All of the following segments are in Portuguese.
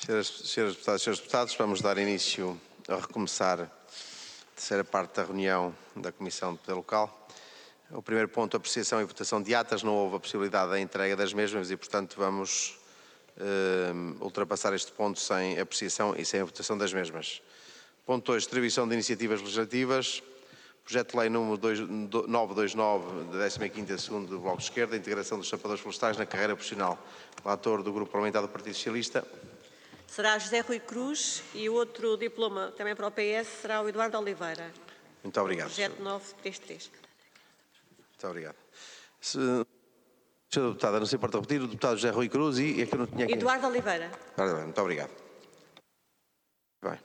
Senhoras deputadas e senhores deputados, vamos dar início a recomeçar a terceira parte da reunião da Comissão de Poder Local. O primeiro ponto, apreciação e votação de atas. Não houve a possibilidade da entrega das mesmas e, portanto, vamos ultrapassar este ponto sem apreciação e sem a votação das mesmas. Ponto 2, distribuição de iniciativas legislativas. Projeto de Lei número 929, da 15ª segundo do Bloco de Esquerda, integração dos sapadores florestais na carreira profissional. Relator do Grupo Parlamentar do Partido Socialista. Será José Rui Cruz e o outro diploma, também para o PS, será o Eduardo Oliveira. Muito obrigado. Projeto 933. Muito obrigado. Senhora deputada, não se importa repetir, o deputado José Rui Cruz e é que eu não tinha aqui. Eduardo Oliveira. Muito obrigado. Bem.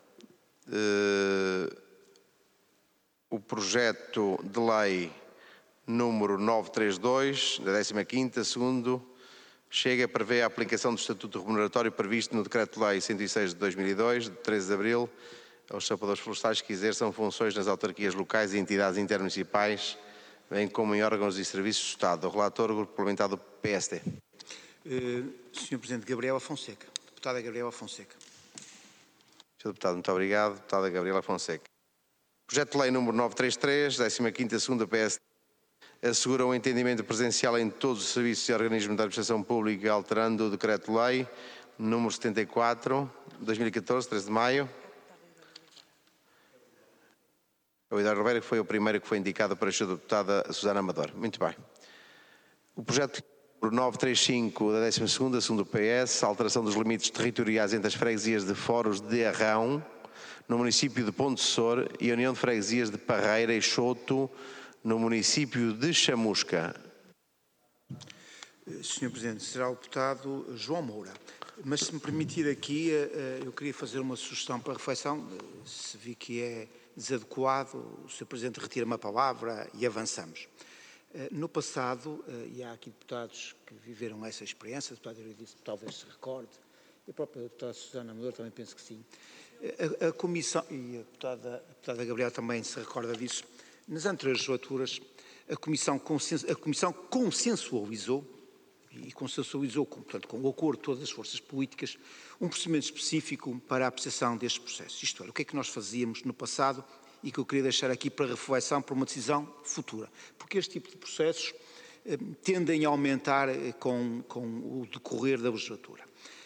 O projeto de lei número 932, da 15ª, segundo, chega a prever a aplicação do Estatuto Remuneratório previsto no Decreto-Lei 106 de 2002, de 13 de abril, aos sapadores florestais que exerçam funções nas autarquias locais e entidades intermunicipais, bem como em órgãos e serviços do Estado. O relator, o Grupo Parlamentar do PSD. Sr. Presidente, Gabriela Fonseca. Deputada Gabriela Fonseca. Sr. Deputado, muito obrigado. Deputada Gabriela Fonseca. Projeto de Lei número 933, 15ª, segunda PSD, assegura o entendimento presencial em todos os serviços e organismos da administração pública, alterando o Decreto-Lei número 74, 2014, 13 de maio. O Eduardo Oliveira, que foi o primeiro que foi indicado para a senhora deputada Susana Amador. Muito bem. O projeto número 935, da 12ª, segundo o PS, alteração dos limites territoriais entre as freguesias de Foros de Arrão, no município de Pontessor, e a União de Freguesias de Parreira e Choto, no município de Chamusca. Sr. Presidente, será o deputado João Moura. Mas se me permitir aqui, eu queria fazer uma sugestão para reflexão. Se vi que é desadequado, o Sr. Presidente retira-me a palavra e avançamos. No passado, e há aqui deputados que viveram essa experiência, o deputado Eurídice talvez se recorde, e a própria deputada Susana Amador também penso que sim. A Comissão, e a deputada Gabriela também se recorda disso, nas anteriores legislaturas, a Comissão consensualizou, portanto, com o acordo de todas as forças políticas, um procedimento específico para a apreciação deste processo. Isto é, o que é que nós fazíamos no passado e que eu queria deixar aqui para reflexão para uma decisão futura. Porque este tipo de processos tendem a aumentar com o decorrer da legislatura.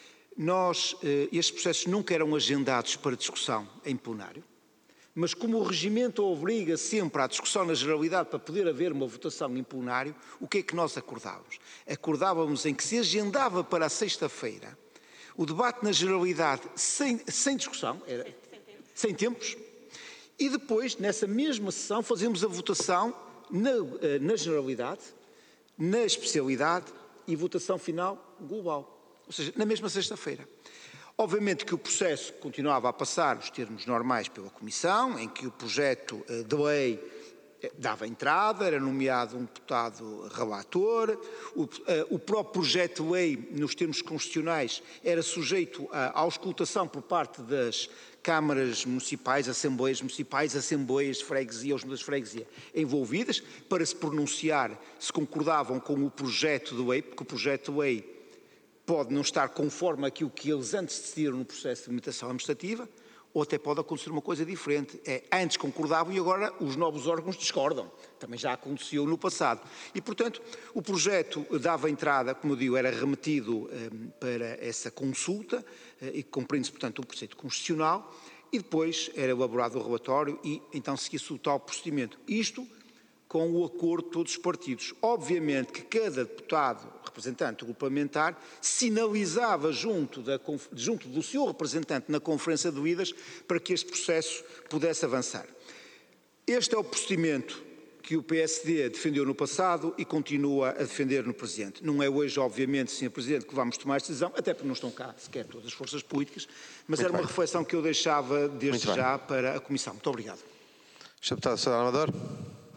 Estes processos nunca eram agendados para discussão em plenário, mas como o regimento obriga sempre à discussão na generalidade para poder haver uma votação em plenário, o que é que nós acordávamos? Acordávamos em que se agendava para a sexta-feira o debate na generalidade sem discussão, sem tempos, e depois, nessa mesma sessão, fazemos a votação na generalidade, na especialidade e votação final global. Ou seja, na mesma sexta-feira. Obviamente que o processo continuava a passar os termos normais pela Comissão, em que o projeto de lei dava entrada, era nomeado um deputado relator, o próprio projeto de lei, nos termos constitucionais, era sujeito à auscultação por parte das câmaras municipais, assembleias de freguesia ou juntas de freguesia envolvidas, para se pronunciar se concordavam com o projeto de lei, porque o projeto de lei pode não estar conforme aquilo que eles antes decidiram no processo de limitação administrativa, ou até pode acontecer uma coisa diferente. Antes concordavam e agora os novos órgãos discordam. Também já aconteceu no passado. E, portanto, o projeto dava entrada, como eu digo, era remetido para essa consulta, e compreende-se, portanto, um preceito constitucional, e depois era elaborado o relatório e então seguia-se o tal procedimento. Isto com o acordo de todos os partidos. Obviamente que cada deputado representante do grupo parlamentar sinalizava junto do seu representante na Conferência de Líderes para que este processo pudesse avançar. Este é o procedimento que o PSD defendeu no passado e continua a defender no presente. Não é hoje, obviamente, Sr. Presidente, que vamos tomar esta decisão, até porque não estão cá sequer todas as forças políticas, mas era uma reflexão que eu deixava desde já para a Comissão. Muito obrigado. Sr. Deputado Susana Amador.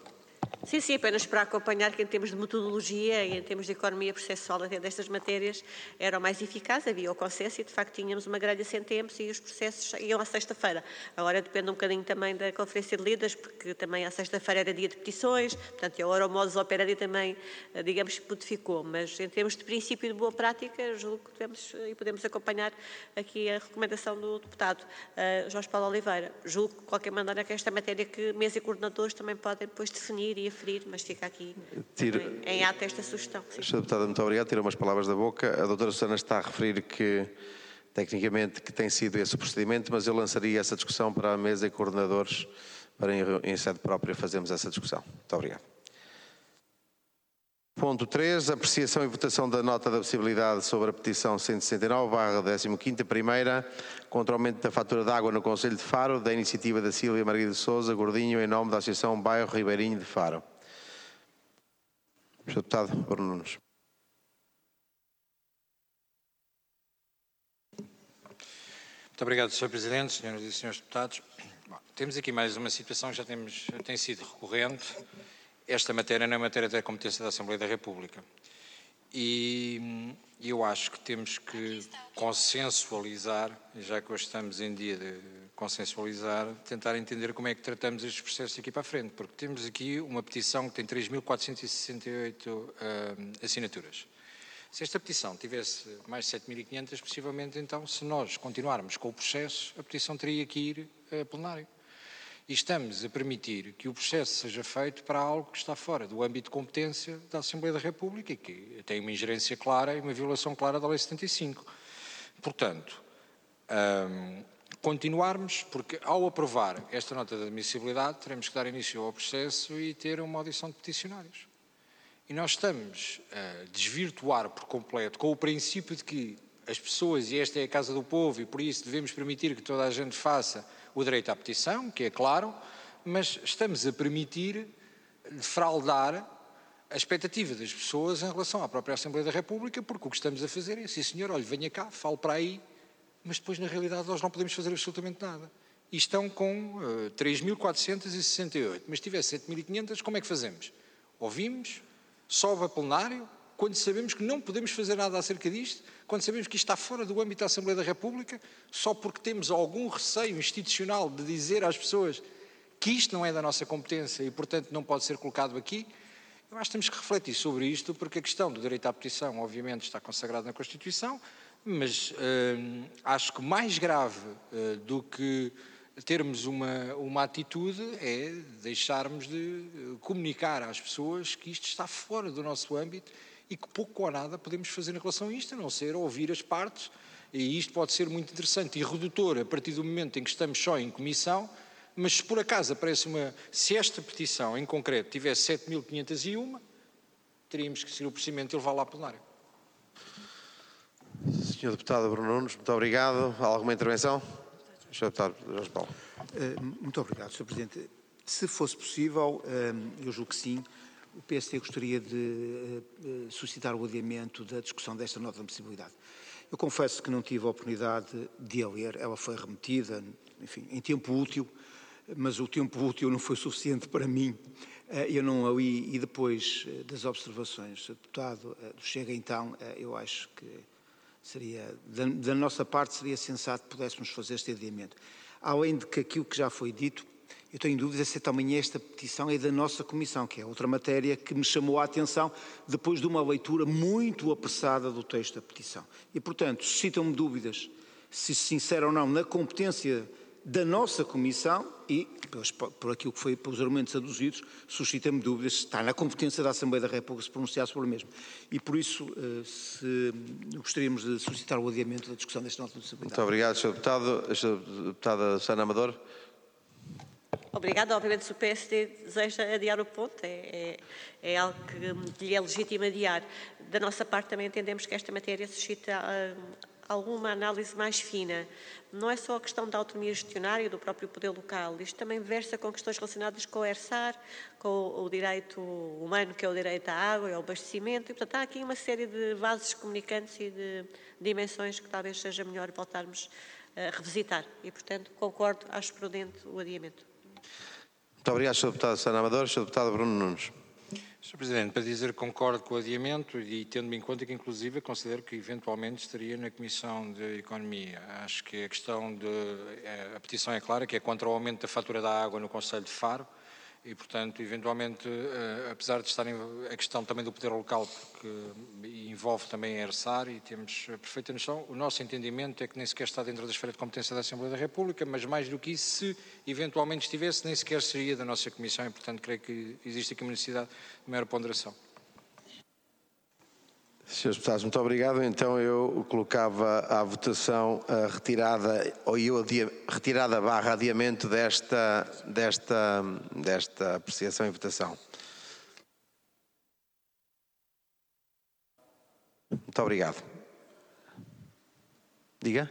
Sim, apenas para acompanhar que em termos de metodologia e em termos de economia processual até destas matérias era o mais eficaz, havia o consenso e de facto tínhamos uma grelha sem tempos e os processos iam à sexta-feira. Agora depende um bocadinho também da Conferência de Líderes, porque também à sexta-feira era dia de petições, portanto agora o modus operandi também, digamos, modificou, mas em termos de princípio e de boa prática, julgo que devemos e podemos acompanhar aqui a recomendação do deputado Jorge Paulo Oliveira. Julgo de qualquer maneira que esta matéria que mesa e coordenadores também podem depois definir e aferir, mas fica aqui em ata esta sugestão. Sra. Deputada, muito obrigado. Tira umas palavras da boca. A doutora Susana está a referir que, tecnicamente, que tem sido esse o procedimento, mas eu lançaria essa discussão para a mesa e coordenadores para, em sede própria, fazermos essa discussão. Muito obrigado. Ponto 3. Apreciação e votação da nota de admissibilidade sobre a petição 169/15, primeira, contra o aumento da fatura de água no Concelho de Faro, da iniciativa da Sílvia Margarida de Sousa Gordinho, em nome da Associação Bairro Ribeirinho de Faro. Sr. Deputado Bruno Nunes. Muito obrigado, Sr. Presidente, senhoras e senhores deputados. Bom, temos aqui mais uma situação que tem sido recorrente. Esta matéria não é matéria da competência da Assembleia da República. E eu acho que temos que consensualizar, já que hoje estamos em dia de consensualizar, tentar entender como é que tratamos estes processos daqui para a frente, porque temos aqui uma petição que tem 3.468 assinaturas. Se esta petição tivesse mais de 7.500, possivelmente, então, se nós continuarmos com o processo, a petição teria que ir a plenário. E estamos a permitir que o processo seja feito para algo que está fora do âmbito de competência da Assembleia da República e que tem uma ingerência clara e uma violação clara da Lei 75. Portanto, continuarmos, porque ao aprovar esta nota de admissibilidade, teremos que dar início ao processo e ter uma audição de peticionários. E nós estamos a desvirtuar por completo com o princípio de que as pessoas, e esta é a Casa do Povo, e por isso devemos permitir que toda a gente faça o direito à petição, que é claro, mas estamos a permitir defraudar a expectativa das pessoas em relação à própria Assembleia da República, porque o que estamos a fazer é, sim senhor, olha, venha cá, fale para aí, mas depois na realidade nós não podemos fazer absolutamente nada. E estão com 3.468, mas se tivesse 7.500, como é que fazemos? Ouvimos, sobe a plenário, quando sabemos que não podemos fazer nada acerca disto, quando sabemos que isto está fora do âmbito da Assembleia da República, só porque temos algum receio institucional de dizer às pessoas que isto não é da nossa competência e, portanto, não pode ser colocado aqui, eu acho que temos que refletir sobre isto, porque a questão do direito à petição, obviamente, está consagrada na Constituição, mas acho que mais grave do que termos uma atitude é deixarmos de comunicar às pessoas que isto está fora do nosso âmbito e que pouco ou nada podemos fazer em relação a isto, a não ser ouvir as partes, e isto pode ser muito interessante e redutor a partir do momento em que estamos só em comissão, mas se por acaso aparece se esta petição em concreto tivesse 7.501, teríamos que seguir o procedimento e levá-la à plenária. Sr. Deputado Bruno Nunes, muito obrigado. Alguma intervenção? Sr. Deputado Jorge Paulo. Muito obrigado, Sr. Presidente. Se fosse possível, eu julgo que sim, o PSD gostaria de suscitar o adiamento da discussão desta nota de admissibilidade. Eu confesso que não tive a oportunidade de a ler, ela foi remetida, enfim, em tempo útil, mas o tempo útil não foi suficiente para mim. Eu não a li e depois das observações do deputado do Chega, então, eu acho que seria, da nossa parte, seria sensato que pudéssemos fazer este adiamento. Além de que aquilo que já foi dito, eu tenho dúvidas se também esta petição é da nossa Comissão, que é outra matéria que me chamou a atenção depois de uma leitura muito apressada do texto da petição. E, portanto, suscitam-me dúvidas se se insere ou não na competência da nossa Comissão e, por aquilo que foi, pelos argumentos aduzidos, suscita-me dúvidas se está na competência da Assembleia da República se pronunciar sobre o mesmo. E, por isso, gostaríamos de suscitar o adiamento da discussão desta nota de admissibilidade. Muito obrigado, Sr. Deputado. Sra. Deputada Susana Amador. Obrigada. Obviamente, se o PSD deseja adiar o ponto, é algo que lhe é legítimo adiar. Da nossa parte, também entendemos que esta matéria suscita alguma análise mais fina. Não é só a questão da autonomia gestionária do próprio poder local, isto também versa com questões relacionadas com o ERSAR, com o direito humano, que é o direito à água e ao abastecimento, e, portanto, há aqui uma série de vasos comunicantes e de dimensões que talvez seja melhor voltarmos a revisitar. E, portanto, concordo, acho prudente o adiamento. Muito obrigado, Sr. Deputado Susana Amador. Sr. Deputado Bruno Nunes. Sr. Presidente, para dizer que concordo com o adiamento e tendo-me em conta que, inclusive, considero que eventualmente estaria na Comissão de Economia. Acho que a questão a petição é clara, que é contra o aumento da fatura da água no Concelho de Faro e, portanto, eventualmente, apesar de estar a questão também do poder local, porque envolve também a ERSAR e temos perfeita noção, o nosso entendimento é que nem sequer está dentro da esfera de competência da Assembleia da República, mas mais do que isso, se eventualmente estivesse, nem sequer seria da nossa Comissão e, portanto, creio que existe aqui uma necessidade de maior ponderação. Senhores deputados, muito obrigado. Então eu colocava à votação a retirada, retirada / adiamento desta apreciação e votação. Muito obrigado. Diga.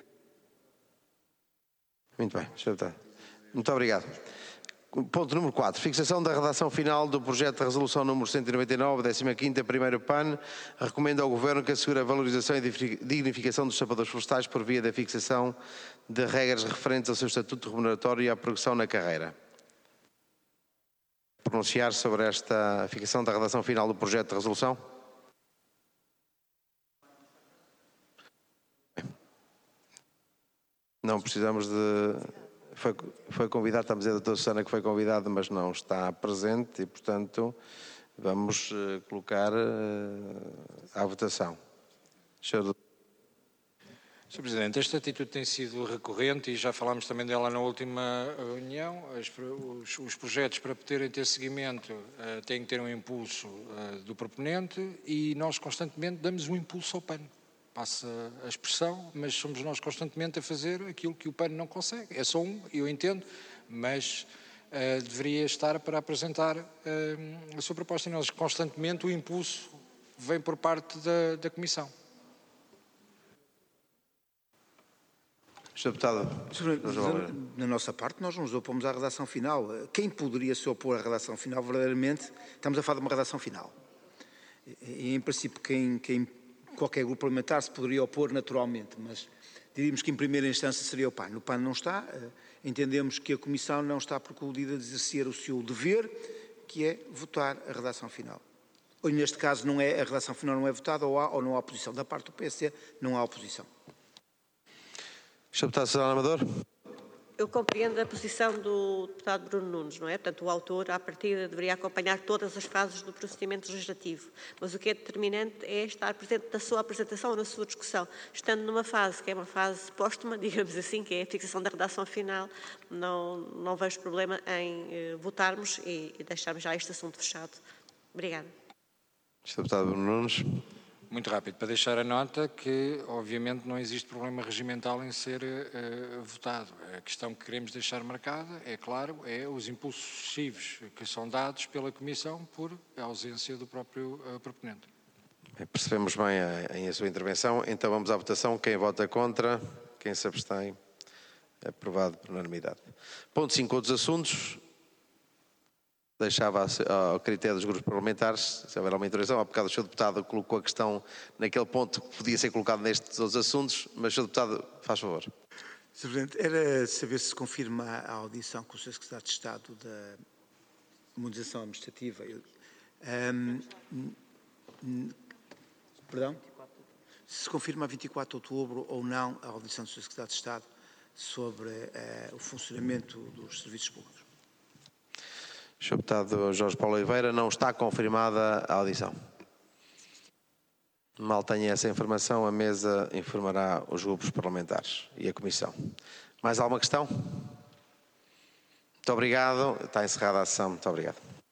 Muito bem, senhor deputado. Muito obrigado. Ponto número 4. Fixação da redação final do projeto de resolução número 199, 15ª, primeiro PAN. Recomenda ao Governo que assegure a valorização e dignificação dos sapadores florestais por via da fixação de regras referentes ao seu estatuto remuneratório e à progressão na carreira. Pronunciar sobre esta fixação da redação final do projeto de resolução? Não precisamos de... Foi convidado, estamos a dizer a doutora Susana que foi convidada, mas não está presente e, portanto, vamos colocar à votação. Sr. Presidente, esta atitude tem sido recorrente e já falámos também dela na última reunião. Os projetos, para poderem ter seguimento, têm que ter um impulso do proponente e nós constantemente damos um impulso ao PAN. Passa a expressão, mas somos nós constantemente a fazer aquilo que o PAN não consegue. É só eu entendo, mas deveria estar para apresentar a sua proposta. E nós constantemente o impulso vem por parte da Comissão. Sr. Deputado, na nossa parte, nós nos opomos à redação final. Quem poderia se opor à redação final, verdadeiramente, estamos a falar de uma redação final. E, em princípio, qualquer grupo parlamentar se poderia opor naturalmente, mas diríamos que em primeira instância seria o PAN. O PAN não está, entendemos que a Comissão não está precludida de exercer o seu dever, que é votar a redação final. Ou neste caso a redação final não é votada, ou há ou não há oposição. Da parte do PSD não há oposição. Sr. Deputado Susana Amador. Eu compreendo a posição do deputado Bruno Nunes, não é? Portanto, o autor, à partida, deveria acompanhar todas as fases do procedimento legislativo. Mas o que é determinante é estar presente na sua apresentação ou na sua discussão. Estando numa fase que é uma fase póstuma, digamos assim, que é a fixação da redação final, não vejo problema em votarmos e deixarmos já este assunto fechado. Obrigada. Sr. Deputado Bruno Nunes. Muito rápido, para deixar a nota que, obviamente, não existe problema regimental em ser votado. A questão que queremos deixar marcada, é claro, é os impulsos sucessivos que são dados pela Comissão por ausência do próprio proponente. Percebemos bem a sua intervenção. Então vamos à votação. Quem vota contra? Quem se abstém? Aprovado por unanimidade. Ponto 5. Outros assuntos. Deixava ao critério dos grupos parlamentares, se houver alguma intervenção. Há bocado o Sr. Deputado colocou a questão naquele ponto que podia ser colocado nestes outros assuntos, mas o Sr. Deputado, faz favor. Sr. Presidente, era saber se confirma a audição com o Sr. Secretário de Estado da Modernização Administrativa. Perdão? Se confirma a 24 de outubro ou não a audição do Sr. Secretário de Estado sobre o funcionamento dos serviços públicos. Sr. Deputado Jorge Paulo Oliveira, não está confirmada a audição. Mal tenha essa informação, a mesa informará os grupos parlamentares e a Comissão. Mais alguma questão? Muito obrigado. Está encerrada a sessão. Muito obrigado.